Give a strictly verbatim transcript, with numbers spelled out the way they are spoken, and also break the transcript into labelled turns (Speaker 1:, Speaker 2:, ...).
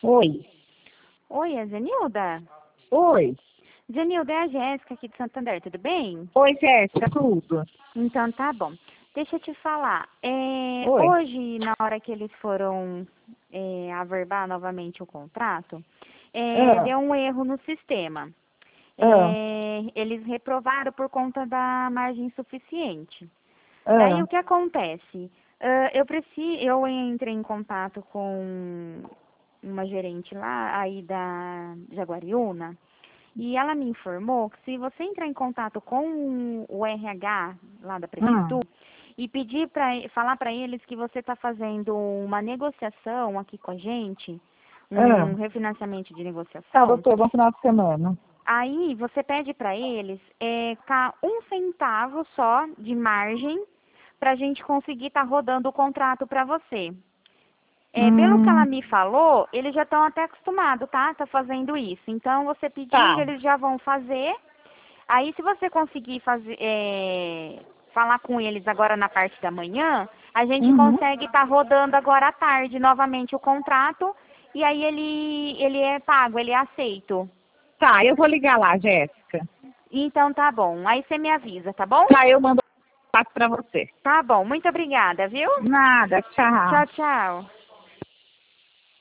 Speaker 1: Oi.
Speaker 2: Oi, é Zenilda?
Speaker 1: Oi.
Speaker 2: Zenilda, é a Jéssica aqui de Santander, tudo bem?
Speaker 1: Oi, Jéssica, tudo?
Speaker 2: Então tá bom. Deixa eu te falar. É,
Speaker 1: Oi.
Speaker 2: hoje, na hora que eles foram é, averbar novamente o contrato, é,
Speaker 1: Ah,
Speaker 2: deu um erro no sistema.
Speaker 1: ah,
Speaker 2: É, eles reprovaram por conta da margem insuficiente. Daí
Speaker 1: ah,
Speaker 2: o que acontece? Ah, eu preciso, eu entrei em contato com uma gerente lá aí da Jaguariúna. E ela me informou que se você entrar em contato com o R H lá da
Speaker 1: hum,
Speaker 2: prefeitura e pedir para falar para eles que você está fazendo uma negociação aqui com a gente, um
Speaker 1: ah.
Speaker 2: refinanciamento de
Speaker 1: Tá,
Speaker 2: negociação,
Speaker 1: doutor, bom final de semana.
Speaker 2: aí você pede para eles é, tá um centavo só de margem para a gente conseguir estar rodando o contrato para você. É, pelo que ela
Speaker 1: Hum,
Speaker 2: me falou, eles já estão até acostumados, tá? Tá fazendo isso. Então, você pedindo,
Speaker 1: tá.
Speaker 2: eles já vão fazer. Aí, se você conseguir fazer, é, falar com eles agora na parte da manhã, a gente
Speaker 1: Uhum.
Speaker 2: consegue estar rodando agora à tarde novamente o contrato. E aí, ele, ele é pago, ele é aceito.
Speaker 1: Tá, eu vou ligar lá, Jéssica.
Speaker 2: Então, tá bom. Aí, você me avisa, tá bom?
Speaker 1: Tá, eu mando o contato pra você.
Speaker 2: Tá bom. Muito obrigada, viu?
Speaker 1: Nada, tchau.
Speaker 2: Tchau, tchau.